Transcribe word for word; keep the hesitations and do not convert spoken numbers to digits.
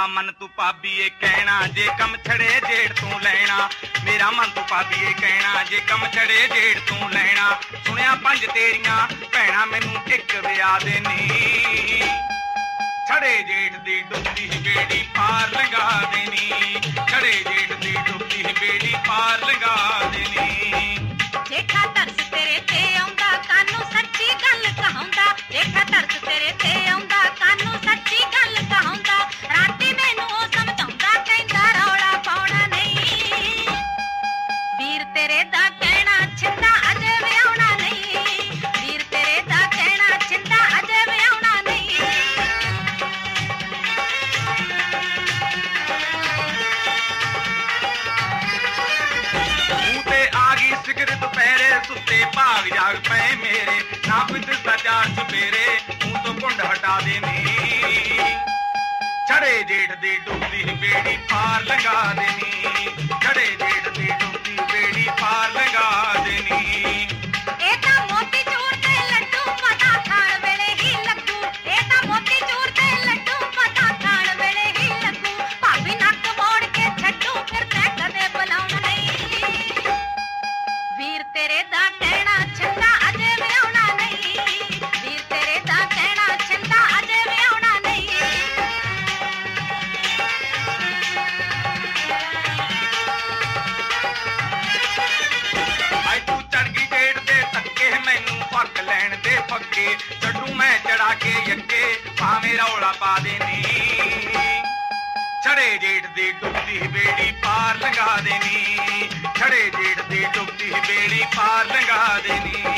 मेरा मन तू भाभीए कहना जे कम छड़े जेड़ तू लैना मेरा मन तू भाभीए कहना जे कम छड़े जेड़ तू लैना सुनिया पंज तेरियां भैणां मैनू इक विआह दे नी छड़े जेठ दी डुबदी बेड़ी पार लंघा देनी छड़े जेठ दी डुबदी बेड़ी पार लंघा देनी जेठा तरस तेरे ते आउंदा कानू सच्ची गल कहाउंदा जेठा तरस तेरे ते आउंदा कानू सच्ची गल कहाउंदा राती मैनू ओ समझाउंदा कहंदा रौला पाउणा नहीं वीर तेरे दा कहना छिंदा अजे विआउणा नहीं वीर तेरे दा कहना छिंदा अजे विआउणा नहीं ते आ गई सिगर दोपहरे सुते भाग जाग पे मेरे ना कुछ सचार सपेरे मुंह तो कुंड हटा देनी छड़े जेठ दी डुबदी बेड़ी पार लगा देनी छड़े जेठ दी डुबदी बेड़ी पार लगा देनी ए ता मोती चूर ते लड्डू पता खाण वेले ही लगू ए ता मोती चूर ते लड्डू पता खाण वेले ही लगू भाभी नक मोड़ के छड्डू फिर मैं कदे बुलाउणा नहीं वीर तेरे दा कहना छिंदा अजे विआउणा नहीं वीर तेरे दा कहना छिंदा अजे विआउणा नहीं आई तू चढ़ गई जेठ दे तक्के मैनू पक लैण दे पक्के चड्डू मैं चढ़ा के यक्के भावें रौला पा देनी छड़े जेठ दी डुबदी बेड़ी पार लंघा देनी छड़े जेठ दी डुबदी बेड़ी पार लंघा देनी